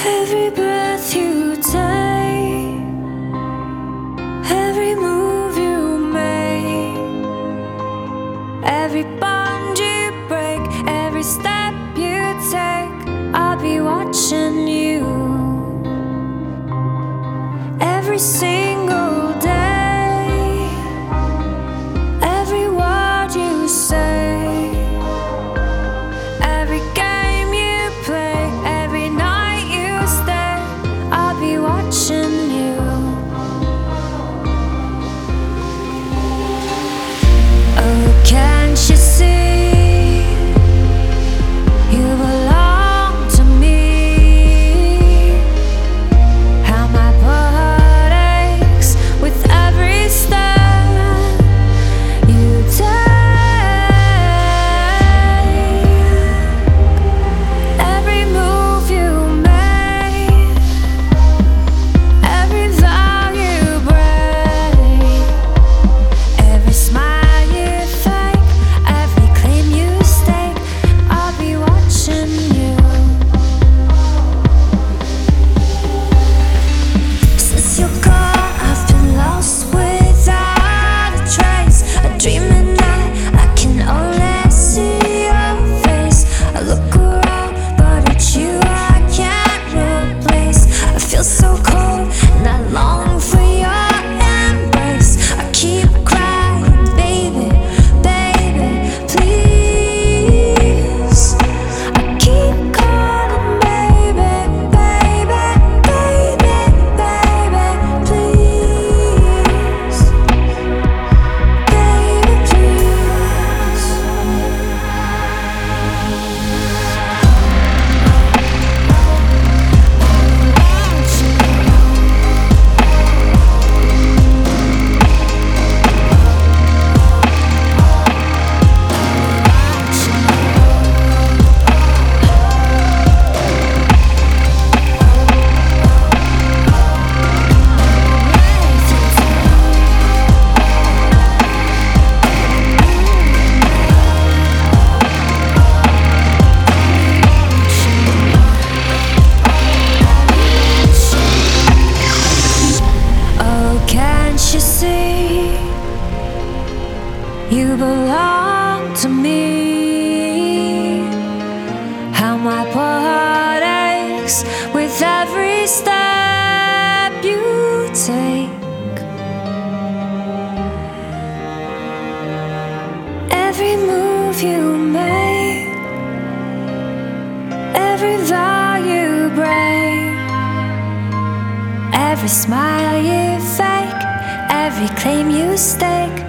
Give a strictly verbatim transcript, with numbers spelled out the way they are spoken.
Every breath you take, every move you make, every bond you break, every step you take, I'll be watching you. Every single day, every word you say, every game you play, every night you stay, I'll be watching you. Oh, can't you see? You belong to me. How my heart aches with every step you take. Every move you make, every vow you break, every smile you fake, every claim you stake, I'll be watching you. Since you're gone, I've been lost without a trace. I dream at night, I can only see your face. I look around, but it's you I can't replace. I feel so cold, and I long for your embrace. I keep crying, baby, baby, please. I keep calling, baby, baby, baby, baby, please. Baby, please. Oh, can't you see? You belong to me. How my poor heart aches with every step you take. Every move you make, every vow you break, every smile you fake, every claim you stake,